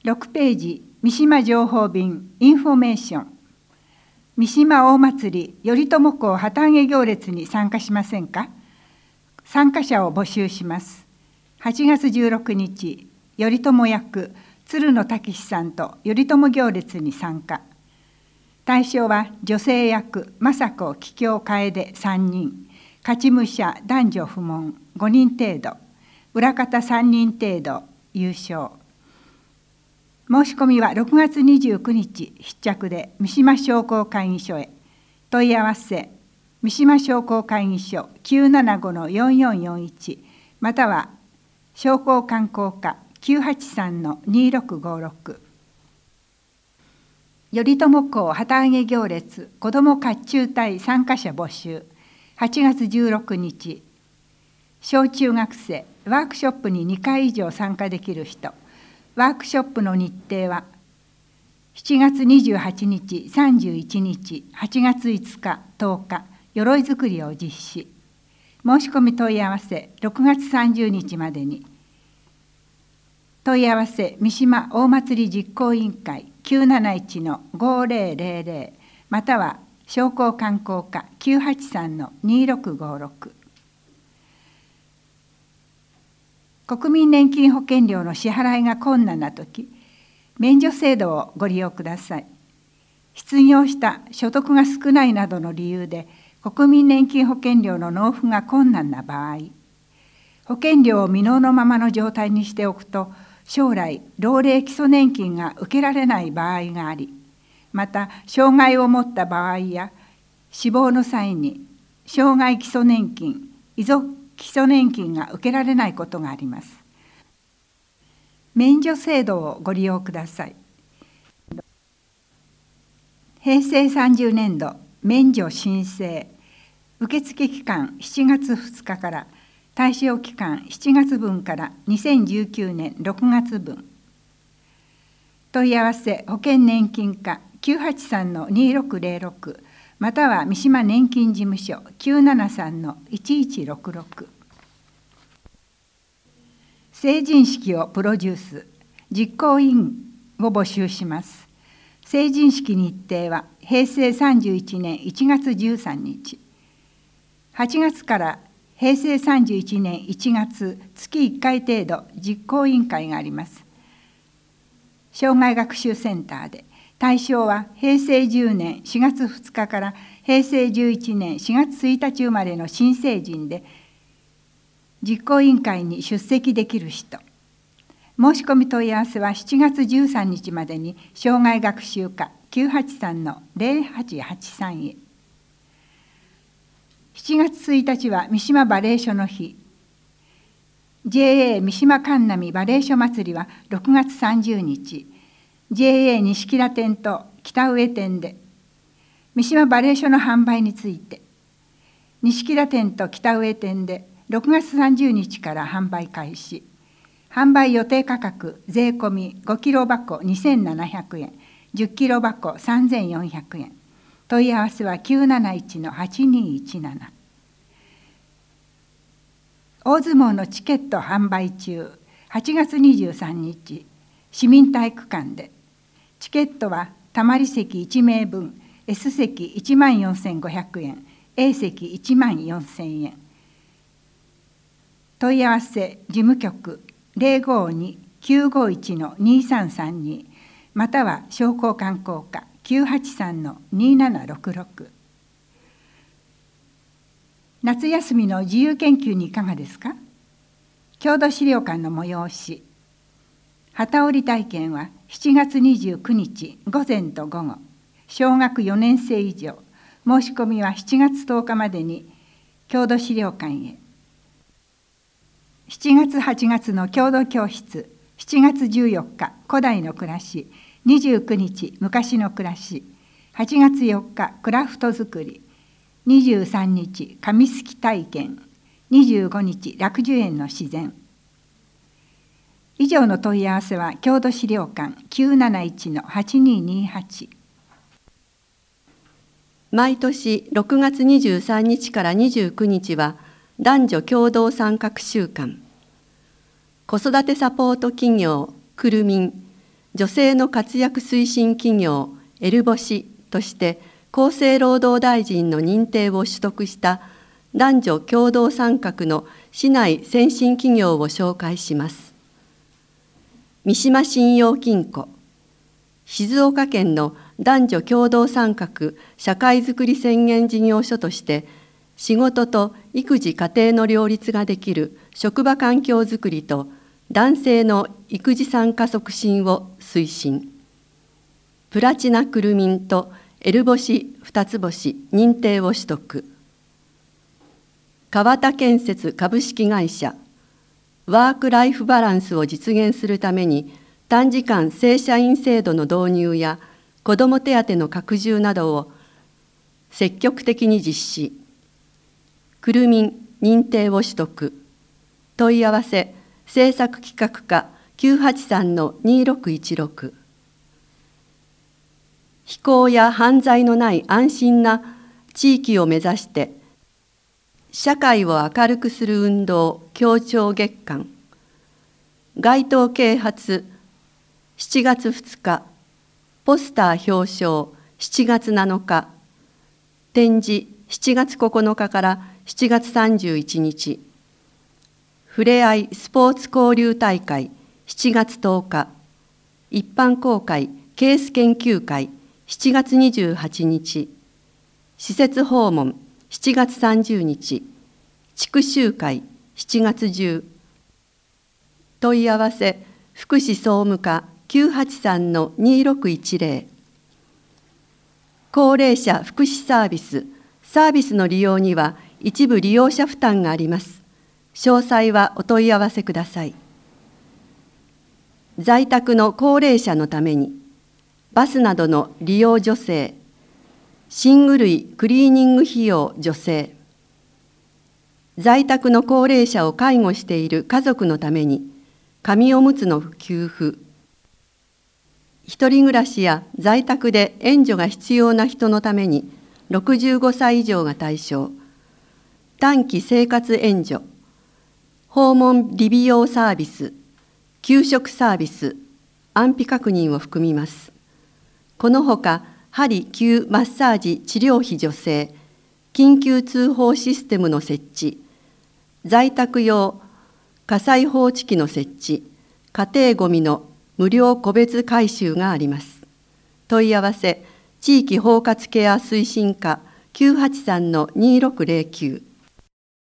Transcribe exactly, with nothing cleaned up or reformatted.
ろくページ、三島情報便インフォメーション。三島大祭り頼朝公旗揚げ行列に参加しませんか？参加者を募集します。はちがつじゅうろくにち、頼朝役鶴野武さんと頼朝行列に参加。対象は女性役政子桔梗楓さんにん、勝ち武者男女不問ごにん程度、裏方さんにん程度優勝。申し込みはろくがつにじゅうくにち必着で三島商工会議所へ。問い合わせ三島商工会議所 きゅうななごのよんよんよんいち または商工観光課 きゅうはちさんのにろくごろく。頼朝公旗揚げ行列子ども甲冑隊参加者募集。はちがつじゅうろくにち、小中学生ワークショップににかい以上参加できる人。ワークショップの日程はしちがつにじゅうはちにち、さんじゅういちにち、はちがついつか、とおか、鎧作りを実施。申し込み問い合わせろくがつさんじゅうにちまでに。問い合わせ三島大祭り実行委員会 きゅうなないちのごぜろぜろぜろ または商工観光課 きゅうはちさんのにろくごろく。国民年金保険料の支払いが困難なとき、免除制度をご利用ください。失業した所得が少ないなどの理由で国民年金保険料の納付が困難な場合、保険料を未納のままの状態にしておくと、将来老齢基礎年金が受けられない場合があり、また障害を持った場合や死亡の際に障害基礎年金、遺族基礎年金が受けられないことがあります。免除制度をご利用ください。へいせいさんじゅうねんど免除申請受付期間しちがつふつかから対象期間しちがつぶんからにせんじゅうきゅうねんろくがつぶん。問い合わせ保険年金課 きゅうはちさんのにろくぜろろく または三島年金事務所 きゅうななさんのいちいちろくろく。成人式をプロデュース実行委員を募集します。成人式日程はへいせいさんじゅういちねんいちがつじゅうさんにち、はちがつからへいせいさんじゅういちねんいちがつ月いっかい程度実行委員会があります。障害学習センターで対象はへいせいじゅうねんしがつふつかからへいせいじゅういちねんしがつついたち生まれの新成人で実行委員会に出席できる人。申し込み問い合わせはしちがつじゅうさんにちまでに障害学習課 きゅうはちさんのぜろはちはちさん へ。しちがつついたちは三島バレエ所の日。ジェーエー 三島神波バレエ所祭りはろくがつさんじゅうにち、ジェーエー 西木田店と北上店で、三島バレエ所の販売について、西木田店と北上店でろくがつさんじゅうにちから販売開始。販売予定価格税込みごキロばこにせんななひゃくえん、じゅっキロばこさんぜんよんひゃくえん。問い合わせはきゅうなないちのはちにいちなな。大相撲のチケット販売中。はちがつにじゅうさんにち、市民体育館で。チケットはたまり席いちめいぶん、S 席いちまんよんせんごひゃくえん、A 席いちまんよんせんえん。問い合わせ事務局ぜろごに きゅうごいちのにさんさんに または商工観光課 きゅうはちさんのにななろくろく。夏休みの自由研究にいかがですか？郷土資料館の催し機織り体験はしちがつにじゅうくにち午前と午後、小学よねんせい以上、申し込みはしちがつとおかまでに郷土資料館へ。しちがつはちがつの郷土教室、しちがつじゅうよっか古代の暮らし、にじゅうくにち昔の暮らし、はちがつよっかクラフト作り、にじゅうさんにち紙すき体験、にじゅうごにち楽寿園の自然。以上の問い合わせは郷土資料館 きゅうなないちのはちににはち。 毎年ろくがつにじゅうさんにちからにじゅうくにちは男女共同参画週間。子育てサポート企業くるみん女性の活躍推進企業エルボシとして厚生労働大臣の認定を取得した男女共同参画の市内先進企業を紹介します。三島信用金庫、静岡県の男女共同参画社会づくり宣言事業所として仕事と育児家庭の両立ができる職場環境づくりと男性の育児参加促進を推進。プラチナクルミンとエル星二つ星認定を取得。川田建設株式会社、ワークライフバランスを実現するために短時間正社員制度の導入や子ども手当の拡充などを積極的に実施。くるみん認定を取得。問い合わせ政策企画課 きゅうはちさんのにろくいちろく。非行や犯罪のない安心な地域を目指して社会を明るくする運動協調月間。街頭啓発しちがつふつか、ポスター表彰しちがつなのか、展示しちがつここのかからしちがつさんじゅういちにち、ふれあいスポーツ交流大会しちがつとおか、一般公開ケース研究会しちがつにじゅうはちにち、施設訪問しちがつさんじゅうにち、地区集会しちがつじゅう。問い合わせ福祉総務課 きゅうはちさんのにろくいちぜろ。高齢者福祉サービス、サービスの利用には一部利用者負担があります。詳細はお問い合わせください。在宅の高齢者のために、バスなどの利用助成、寝具類クリーニング費用助成、在宅の高齢者を介護している家族のために、紙おむつの給付、一人暮らしや在宅で援助が必要な人のために、ろくじゅうごさい以上が対象、短期生活援助、訪問理美容サービス、給食サービス、安否確認を含みます。このほか、鍼・灸・マッサージ治療費助成、緊急通報システムの設置、在宅用火災報知器の設置、家庭ごみの無料個別回収があります。問い合わせ、地域包括ケア推進課 きゅうはちさんのにろくぜろきゅう。